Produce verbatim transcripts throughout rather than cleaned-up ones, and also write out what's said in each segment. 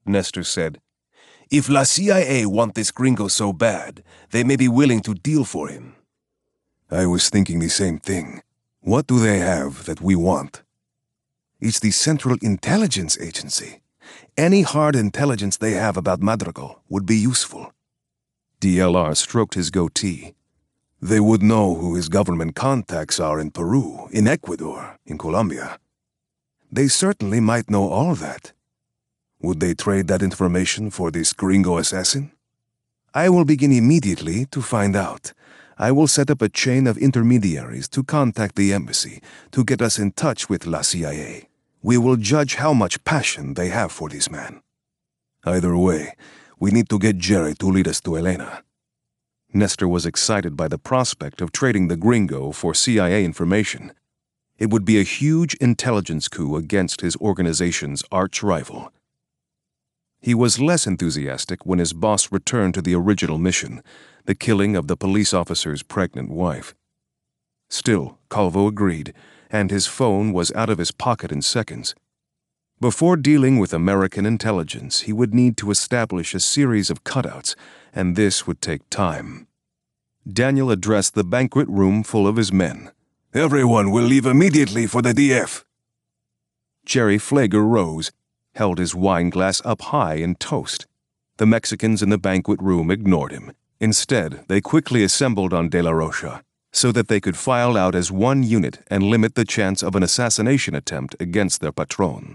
Nestor said. "If La C I A want this gringo so bad, they may be willing to deal for him." I was thinking the same thing. What do they have that we want? It's the Central Intelligence Agency. Any hard intelligence they have about Madrigal would be useful. D L R stroked his goatee. They would know who his government contacts are in Peru, in Ecuador, in Colombia. They certainly might know all that. Would they trade that information for this gringo assassin? I will begin immediately to find out. I will set up a chain of intermediaries to contact the embassy to get us in touch with La C I A. We will judge how much passion they have for this man. Either way, we need to get Jerry to lead us to Elena. Nestor was excited by the prospect of trading the gringo for C I A information. It would be a huge intelligence coup against his organization's arch-rival. He was less enthusiastic when his boss returned to the original mission, the killing of the police officer's pregnant wife. Still, Calvo agreed, and his phone was out of his pocket in seconds. Before dealing with American intelligence, he would need to establish a series of cutouts, and this would take time. Daniel addressed the banquet room full of his men. Everyone will leave immediately for the D F. Jerry Flager rose, held his wine glass up high in toast. The Mexicans in the banquet room ignored him. Instead, they quickly assembled on De La Rocha, so that they could file out as one unit and limit the chance of an assassination attempt against their patron.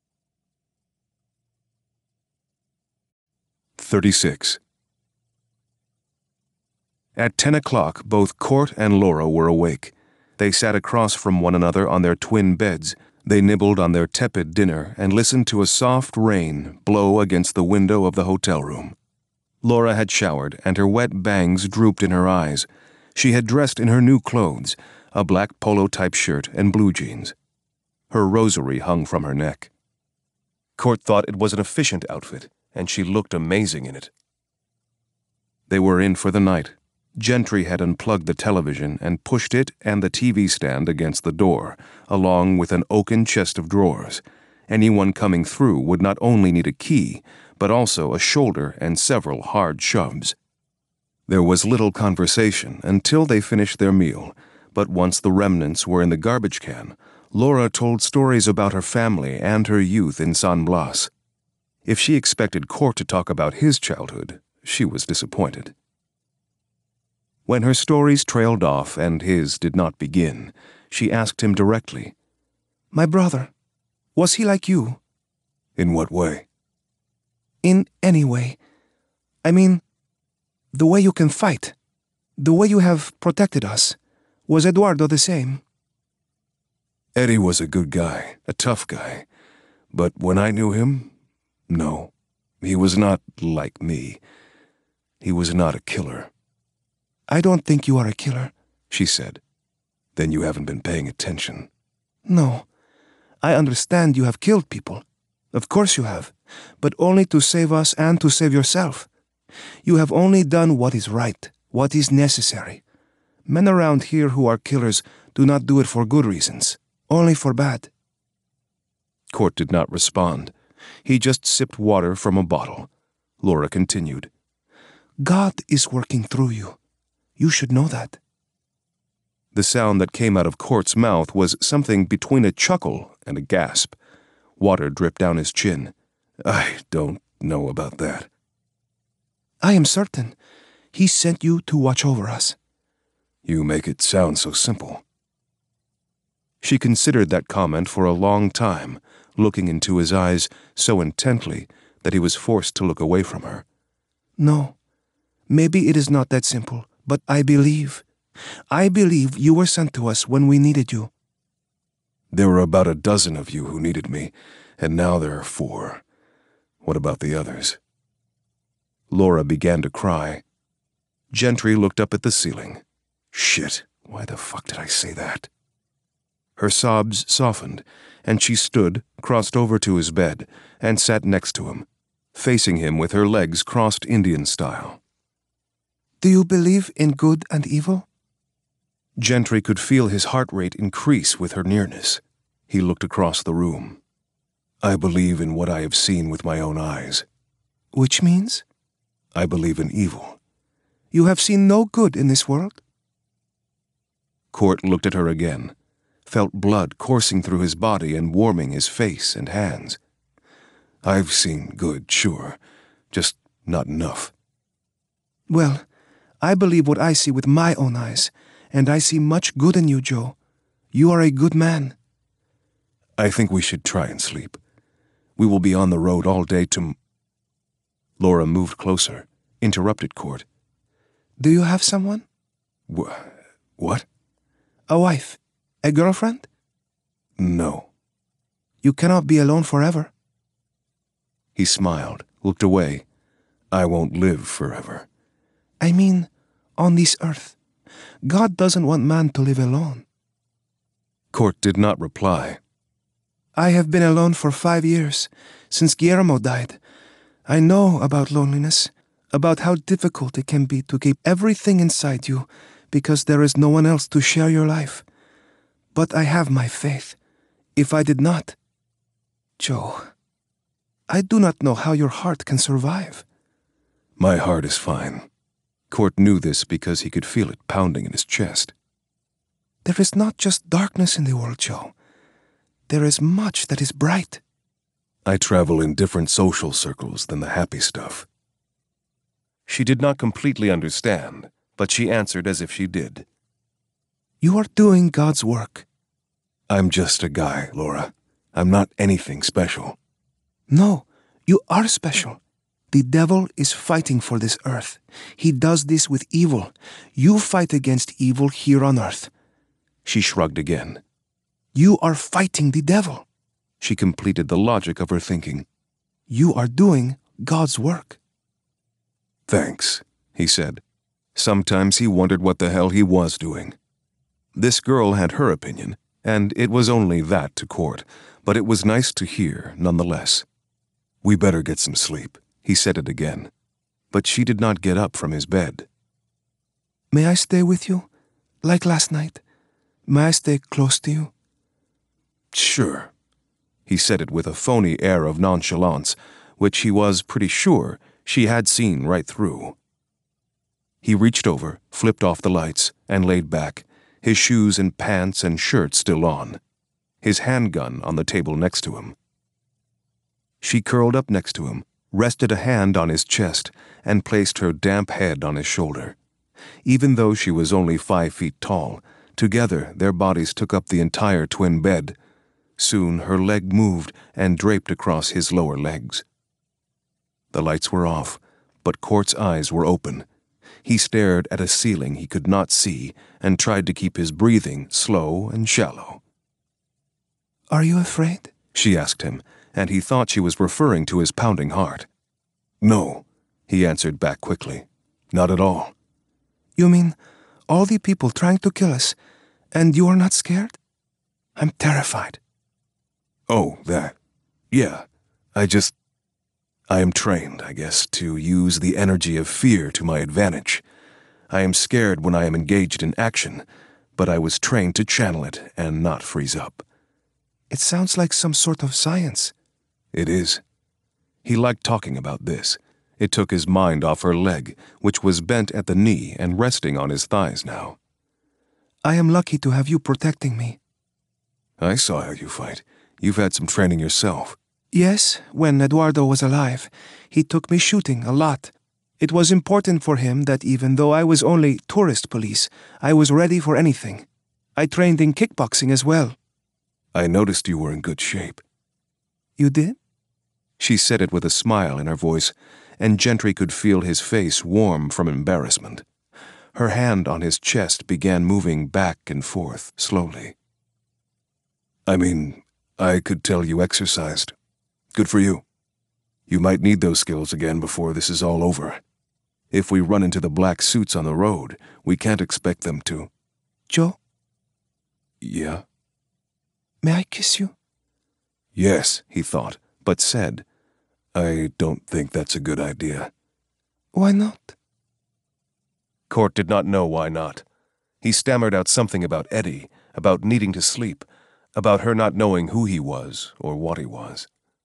thirty-six. At ten o'clock, both Court and Laura were awake. They sat across from one another on their twin beds. They nibbled on their tepid dinner and listened to a soft rain blow against the window of the hotel room. Laura had showered, and her wet bangs drooped in her eyes. She had dressed in her new clothes, a black polo-type shirt and blue jeans. Her rosary hung from her neck. Court thought it was an efficient outfit, and she looked amazing in it. They were in for the night. Gentry had unplugged the television and pushed it and the T V stand against the door, along with an oaken chest of drawers. Anyone coming through would not only need a key, but also a shoulder and several hard shoves. There was little conversation until they finished their meal, but once the remnants were in the garbage can, Laura told stories about her family and her youth in San Blas. If she expected Court to talk about his childhood, she was disappointed. When her stories trailed off and his did not begin, she asked him directly, "My brother, was he like you?" In what way? In any way. I mean, the way you can fight, the way you have protected us. Was Eduardo the same? Eddie was a good guy, a tough guy. But when I knew him, no, he was not like me. He was not a killer. I don't think you are a killer, she said. Then you haven't been paying attention. No. I understand you have killed people. Of course you have, but only to save us and to save yourself. You have only done what is right, what is necessary. Men around here who are killers do not do it for good reasons, only for bad. Court did not respond. He just sipped water from a bottle. Laura continued. God is working through you. You should know that. The sound that came out of Court's mouth was something between a chuckle and a gasp. Water dripped down his chin. I don't know about that. I am certain. He sent you to watch over us. You make it sound so simple. She considered that comment for a long time, looking into his eyes so intently that he was forced to look away from her. No, maybe it is not that simple, but I believe. I believe you were sent to us when we needed you. There were about a dozen of you who needed me, and now there are four. What about the others? Laura began to cry. Gentry looked up at the ceiling. Shit, why the fuck did I say that? Her sobs softened, and she stood, crossed over to his bed, and sat next to him, facing him with her legs crossed Indian style. Do you believe in good and evil? Gentry could feel his heart rate increase with her nearness. He looked across the room. I believe in what I have seen with my own eyes. Which means? I believe in evil. You have seen no good in this world? Court looked at her again, felt blood coursing through his body and warming his face and hands. I've seen good, sure, just not enough. Well, I believe what I see with my own eyes, and I see much good in you, Joe. You are a good man. I think we should try and sleep. We will be on the road all day to... Laura moved closer, interrupted Court. Do you have someone? Wh- what? A wife? A girlfriend? No. You cannot be alone forever. He smiled, looked away. I won't live forever. I mean, on this earth. God doesn't want man to live alone. Court did not reply. I have been alone for five years, since Guillermo died. I know about loneliness, about how difficult it can be to keep everything inside you because there is no one else to share your life. But I have my faith. If I did not... Joe, I do not know how your heart can survive. My heart is fine. Court knew this because he could feel it pounding in his chest. There is not just darkness in the world, Joe. There is much that is bright. I travel in different social circles than the happy stuff. She did not completely understand, but she answered as if she did. You are doing God's work. I'm just a guy, Laura. I'm not anything special. No, you are special. The devil is fighting for this earth. He does this with evil. You fight against evil here on earth. She shrugged again. You are fighting the devil. She completed the logic of her thinking. You are doing God's work. Thanks, he said. Sometimes he wondered what the hell he was doing. This girl had her opinion, and it was only that to Court, but it was nice to hear nonetheless. We better get some sleep. He said it again, but she did not get up from his bed. May I stay with you, like last night? May I stay close to you? Sure. He said it with a phony air of nonchalance, which he was pretty sure she had seen right through. He reached over, flipped off the lights, and laid back, his shoes and pants and shirt still on, his handgun on the table next to him. She curled up next to him, rested a hand on his chest, and placed her damp head on his shoulder. Even though she was only five feet tall, together their bodies took up the entire twin bed. Soon her leg moved and draped across his lower legs. The lights were off, but Court's eyes were open. He stared at a ceiling he could not see and tried to keep his breathing slow and shallow. Are you afraid? She asked him, and he thought she was referring to his pounding heart. No, he answered back quickly. Not at all. You mean all the people trying to kill us, and you are not scared? I'm terrified. Oh, that. Yeah, I just... I am trained, I guess, to use the energy of fear to my advantage. I am scared when I am engaged in action, but I was trained to channel it and not freeze up. It sounds like some sort of science. It is. He liked talking about this. It took his mind off her leg, which was bent at the knee and resting on his thighs now. I am lucky to have you protecting me. I saw how you fight. You've had some training yourself. Yes, when Eduardo was alive, he took me shooting a lot. It was important for him that even though I was only tourist police, I was ready for anything. I trained in kickboxing as well. I noticed you were in good shape. You did? She said it with a smile in her voice, and Gentry could feel his face warm from embarrassment. Her hand on his chest began moving back and forth slowly. I mean, I could tell you exercised. Good for you. You might need those skills again before this is all over. If we run into the black suits on the road, we can't expect them to. Joe? Yeah? May I kiss you? Yes, he thought, but said, I don't think that's a good idea. Why not? Court did not know why not. He stammered out something about Eddie, about needing to sleep, about her not knowing who he was or what he was.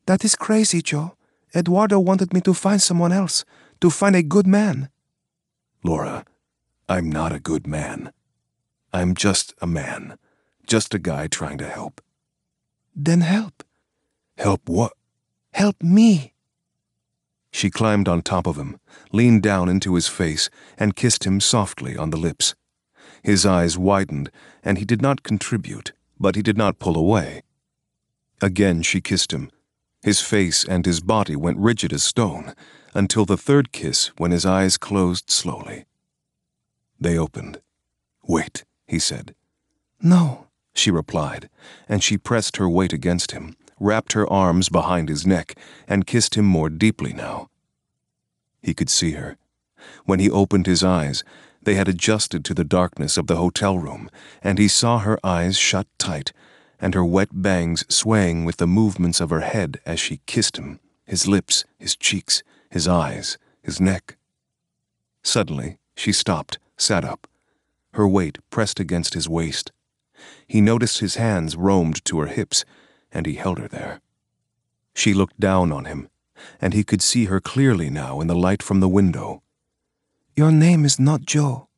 That is crazy, Joe. Eduardo wanted me to find someone else, to find a good man. Laura, I'm not a good man. I'm just a man. Just a guy trying to help. Then help. Help what? Help me. She climbed on top of him, leaned down into his face, and kissed him softly on the lips. His eyes widened, and he did not contribute, but he did not pull away. Again she kissed him. His face and his body went rigid as stone, until the third kiss when his eyes closed slowly. They opened. "Wait," he said. No, she replied, and she pressed her weight against him, wrapped her arms behind his neck, and kissed him more deeply now. He could see her. When he opened his eyes, they had adjusted to the darkness of the hotel room, and he saw her eyes shut tight, and her wet bangs swaying with the movements of her head as she kissed him, his lips, his cheeks, his eyes, his neck. Suddenly, she stopped, sat up. Her weight pressed against his waist. He noticed his hands roamed to her hips, and he held her there. She looked down on him, and he could see her clearly now in the light from the window. Your name is not Joe.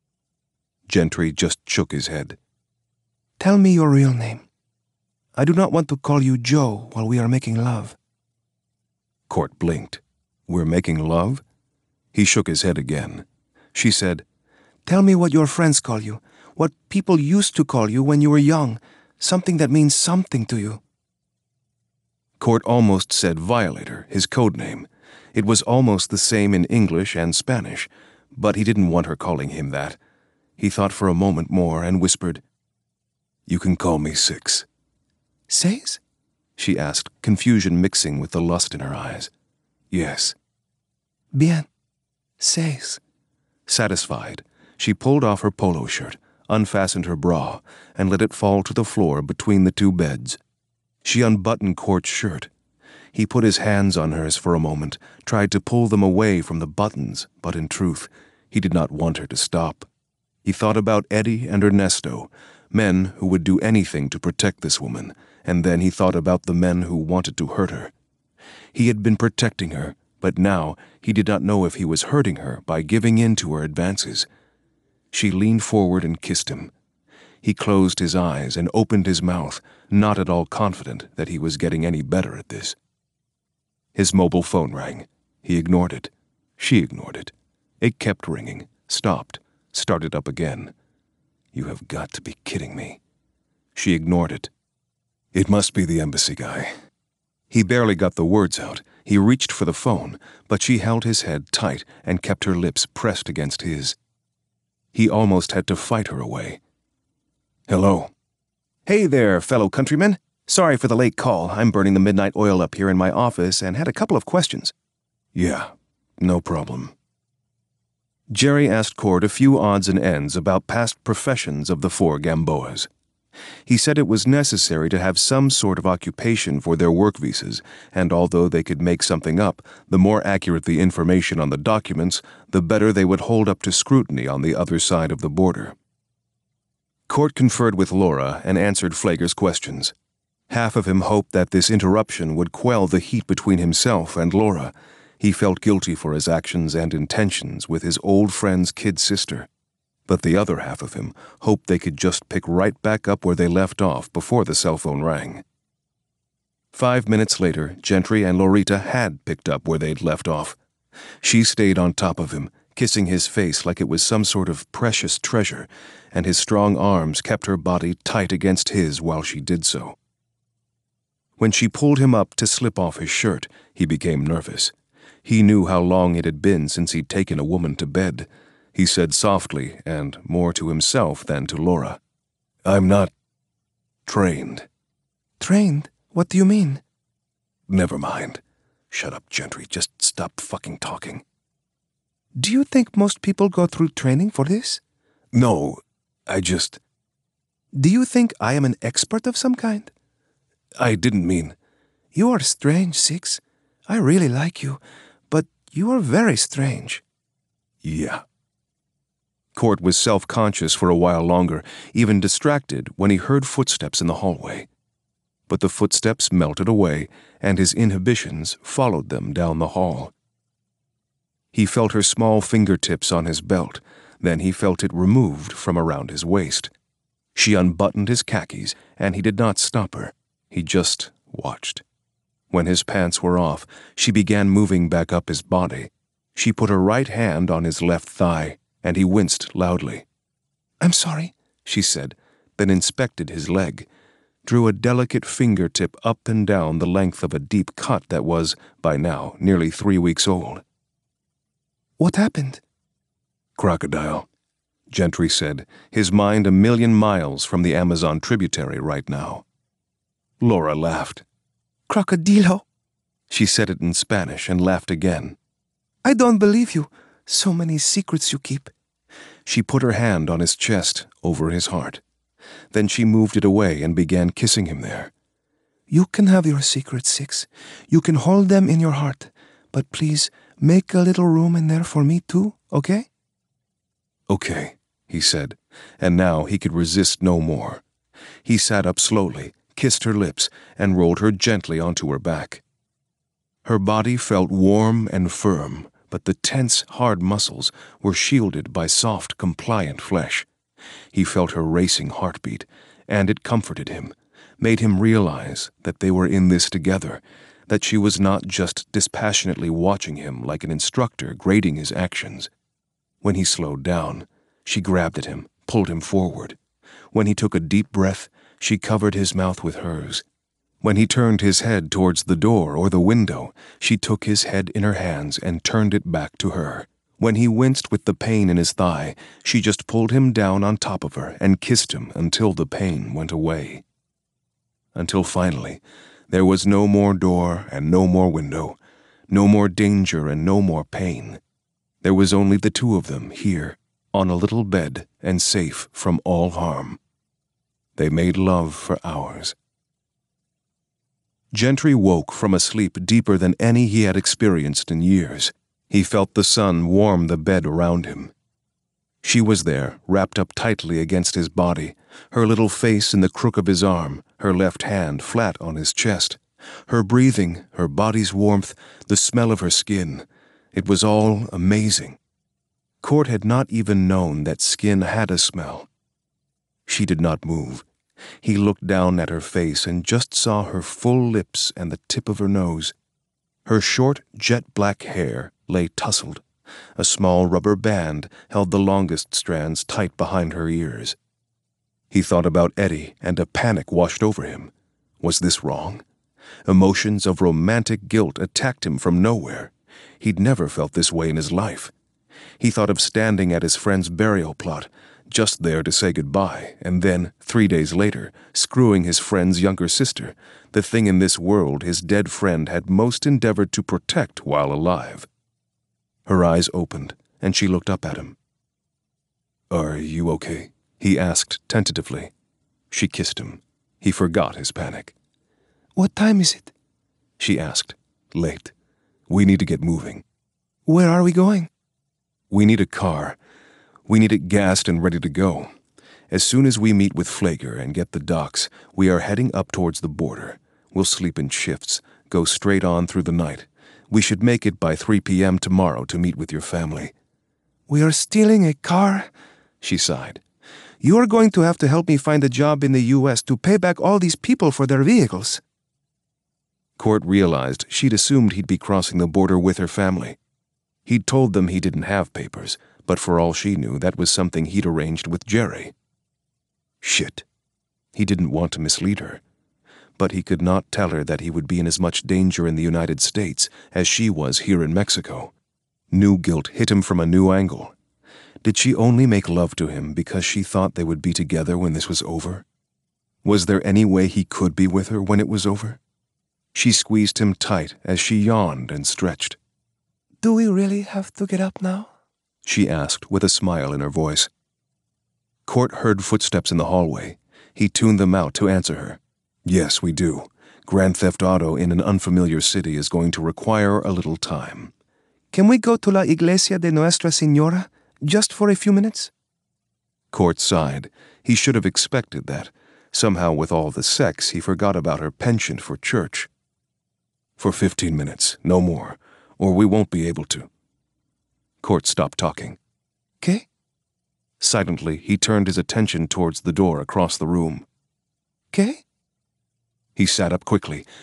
Gentry just shook his head. Tell me your real name. I do not want to call you Joe while we are making love. Court blinked. We're making love? He shook his head again. She said, Tell me what your friends call you, what people used to call you when you were young, something that means something to you. Court almost said Violator, his code name. It was almost the same in English and Spanish, but he didn't want her calling him that. He thought for a moment more and whispered, You can call me Six. Seis? She asked, confusion mixing with the lust in her eyes. Yes. Bien. Seis. Satisfied, she pulled off her polo shirt, unfastened her bra, and let it fall to the floor between the two beds. She unbuttoned Court's shirt. He put his hands on hers for a moment, tried to pull them away from the buttons, but in truth, he did not want her to stop. He thought about Eddie and Ernesto, men who would do anything to protect this woman, and then he thought about the men who wanted to hurt her. He had been protecting her, but now he did not know if he was hurting her by giving in to her advances. She leaned forward and kissed him. He closed his eyes and opened his mouth, not at all confident that he was getting any better at this. His mobile phone rang. He ignored it. She ignored it. It kept ringing, stopped, started up again. You have got to be kidding me. She ignored it. It must be the embassy guy. He barely got the words out. He reached for the phone, but she held his head tight and kept her lips pressed against his. He almost had to fight her away. Hello. Hey there, fellow countrymen. Sorry for the late call. I'm burning the midnight oil up here in my office and had a couple of questions. Yeah, no problem. Jerry asked Court a few odds and ends about past professions of the four Gamboas. He said it was necessary to have some sort of occupation for their work visas, and although they could make something up, the more accurate the information on the documents, the better they would hold up to scrutiny on the other side of the border. Court conferred with Laura and answered Flager's questions. Half of him hoped that this interruption would quell the heat between himself and Laura. He felt guilty for his actions and intentions with his old friend's kid sister. But the other half of him hoped they could just pick right back up where they left off before the cell phone rang. Five minutes later, Gentry and Loretta had picked up where they'd left off. She stayed on top of him, kissing his face like it was some sort of precious treasure, and his strong arms kept her body tight against his while she did so. When she pulled him up to slip off his shirt, he became nervous. He knew how long it had been since he'd taken a woman to bed. He said softly, and more to himself than to Laura, I'm not trained. Trained? What do you mean? Never mind. Shut up, Gentry. Just stop fucking talking. Do you think most people go through training for this? No, I just... Do you think I am an expert of some kind? I didn't mean... You are strange, Six. I really like you, but you are very strange. Yeah. Court was self-conscious for a while longer, even distracted when he heard footsteps in the hallway. but the footsteps melted away, and his inhibitions followed them down the hall. He felt her small fingertips on his belt, then he felt it removed from around his waist. She unbuttoned his khakis, and he did not stop her. He just watched. When his pants were off, she began moving back up his body. She put her right hand on his left thigh, and he winced loudly. "I'm sorry," she said, then inspected his leg, drew a delicate fingertip up and down the length of a deep cut that was, by now, nearly three weeks old. "What happened?" "Crocodile," Gentry said, his mind a million miles from the Amazon tributary right now. Laura laughed. "Crocodilo?" She said it in Spanish and laughed again. "I don't believe you. So many secrets you keep." She put her hand on his chest, over his heart. Then she moved it away and began kissing him there. "You can have your secrets, Six. You can hold them in your heart. But please, make a little room in there for me too, okay?" "Okay," he said, and now he could resist no more. He sat up slowly, kissed her lips, and rolled her gently onto her back. Her body felt warm and firm, but the tense, hard muscles were shielded by soft, compliant flesh. He felt her racing heartbeat, and it comforted him, made him realize that they were in this together, that she was not just dispassionately watching him like an instructor grading his actions. When he slowed down, she grabbed at him, pulled him forward. When he took a deep breath, she covered his mouth with hers. When he turned his head towards the door or the window, she took his head in her hands and turned it back to her. When he winced with the pain in his thigh, she just pulled him down on top of her and kissed him until the pain went away. Until finally, there was no more door and no more window, no more danger and no more pain. There was only the two of them here, on a little bed and safe from all harm. They made love for hours. Gentry woke from a sleep deeper than any he had experienced in years. He felt the sun warm the bed around him. She was there, wrapped up tightly against his body, her little face in the crook of his arm, her left hand flat on his chest. Her breathing, her body's warmth, the smell of her skin. It was all amazing. Court had not even known that skin had a smell. She did not move. He looked down at her face and just saw her full lips and the tip of her nose. Her short, jet-black hair lay tousled. A small rubber band held the longest strands tight behind her ears. He thought about Eddie, and a panic washed over him. Was this wrong? Emotions of romantic guilt attacked him from nowhere. He'd never felt this way in his life. He thought of standing at his friend's burial plot, just there to say goodbye, and then, three days later, screwing his friend's younger sister, the thing in this world his dead friend had most endeavored to protect while alive. Her eyes opened, and she looked up at him. "Are you okay?" he asked tentatively. She kissed him. He forgot his panic. "What time is it?" she asked. "Late. We need to get moving." "Where are we going?" "We need a car. We need it gassed and ready to go. As soon as we meet with Flager and get the docks, we are heading up towards the border. We'll sleep in shifts, go straight on through the night. We should make it by three p.m. tomorrow to meet with your family." "We are stealing a car?" she sighed. "You are going to have to help me find a job in the U S to pay back all these people for their vehicles." Court realized she'd assumed he'd be crossing the border with her family. He'd told them he didn't have papers, but for all she knew, that was something he'd arranged with Jerry. Shit. He didn't want to mislead her. But he could not tell her that he would be in as much danger in the United States as she was here in Mexico. New guilt hit him from a new angle. Did she only make love to him because she thought they would be together when this was over? Was there any way he could be with her when it was over? She squeezed him tight as she yawned and stretched. "Do we really have to get up now?" she asked with a smile in her voice. Court heard footsteps in the hallway. He tuned them out to answer her. "Yes, we do. Grand Theft Auto in an unfamiliar city is going to require a little time." "Can we go to La Iglesia de Nuestra Señora, just for a few minutes?" Court sighed. He should have expected that. Somehow, with all the sex, he forgot about her penchant for church. For fifteen minutes, no more, or we won't be able to. Court stopped talking. ¿Qué? Silently, he turned his attention towards the door across the room. ¿Qué? He sat up quickly,